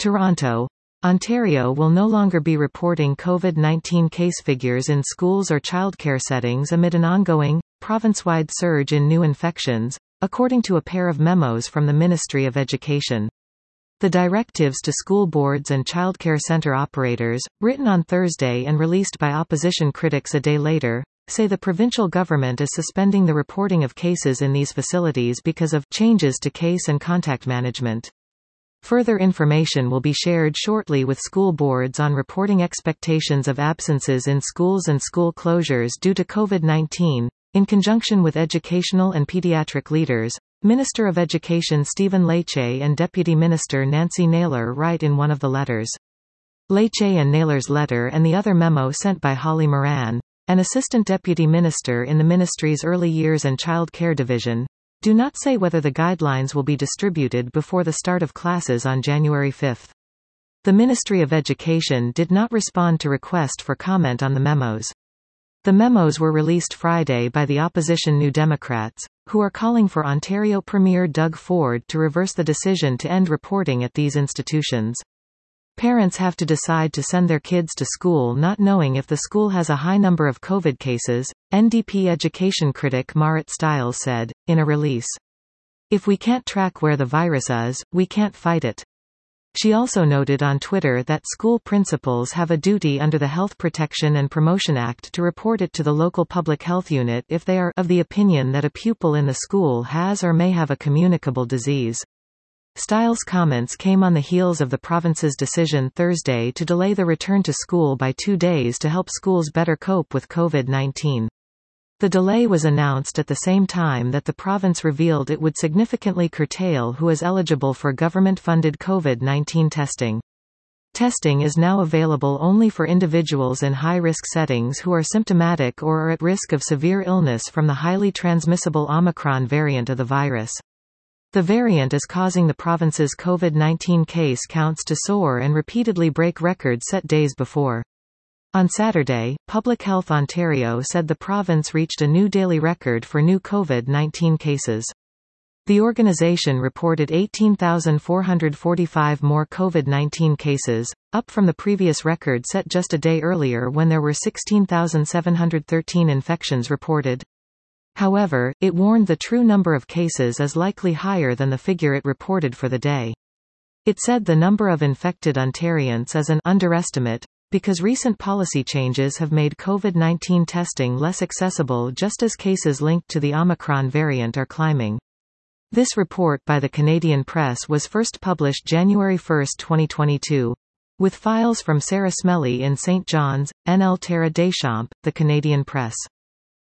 Toronto, Ontario will no longer be reporting COVID-19 case figures in schools or childcare settings amid an ongoing, province-wide surge in new infections, according to a pair of memos from the Ministry of Education. The directives to school boards and childcare centre operators, written on Thursday and released by opposition critics a day later, say the provincial government is suspending the reporting of cases in these facilities because of changes to case and contact management. Further information will be shared shortly with school boards on reporting expectations of absences in schools and school closures due to COVID-19. In conjunction with educational and pediatric leaders, Minister of Education Stephen Lecce and Deputy Minister Nancy Naylor write in one of the letters. Lecce and Naylor's letter and the other memo sent by Holly Moran, an Assistant Deputy Minister in the Ministry's Early Years and Child Care Division, do not say whether the guidelines will be distributed before the start of classes on January 5. The Ministry of Education did not respond to request for comment on the memos. The memos were released Friday by the opposition New Democrats, who are calling for Ontario Premier Doug Ford to reverse the decision to end reporting at these institutions. Parents have to decide to send their kids to school not knowing if the school has a high number of COVID cases, NDP education critic Marit Stiles said, in a release. If we can't track where the virus is, we can't fight it. She also noted on Twitter that school principals have a duty under the Health Protection and Promotion Act to report it to the local public health unit if they are of the opinion that a pupil in the school has or may have a communicable disease. Stiles' comments came on the heels of the province's decision Thursday to delay the return to school by 2 days to help schools better cope with COVID-19. The delay was announced at the same time that the province revealed it would significantly curtail who is eligible for government-funded COVID-19 testing. Testing is now available only for individuals in high-risk settings who are symptomatic or are at risk of severe illness from the highly transmissible Omicron variant of the virus. The variant is causing the province's COVID-19 case counts to soar and repeatedly break records set days before. On Saturday, Public Health Ontario said the province reached a new daily record for new COVID-19 cases. The organisation reported 18,445 more COVID-19 cases, up from the previous record set just a day earlier when there were 16,713 infections reported. However, it warned the true number of cases is likely higher than the figure it reported for the day. It said the number of infected Ontarians is an underestimate, because recent policy changes have made COVID-19 testing less accessible just as cases linked to the Omicron variant are climbing. This report by the Canadian Press was first published January 1, 2022. With files from Sarah Smelly in St. John's, NL Tara Deschamps, the Canadian Press.